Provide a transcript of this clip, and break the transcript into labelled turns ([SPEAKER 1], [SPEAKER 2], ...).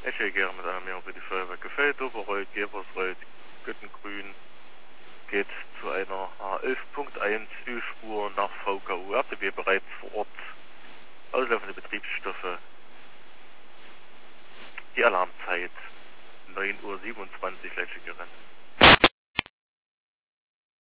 [SPEAKER 1] Eschegern mit einer Mehrung für die Feuerwerke Feldoberreuth, Gebersreuth, Göttengrün geht zu einer H11.1 Ü-Spur nach VKU RTW bereits vor Ort. Auslaufende Betriebsstoffe. Die Alarmzeit 9:27 Uhr, Eschegern.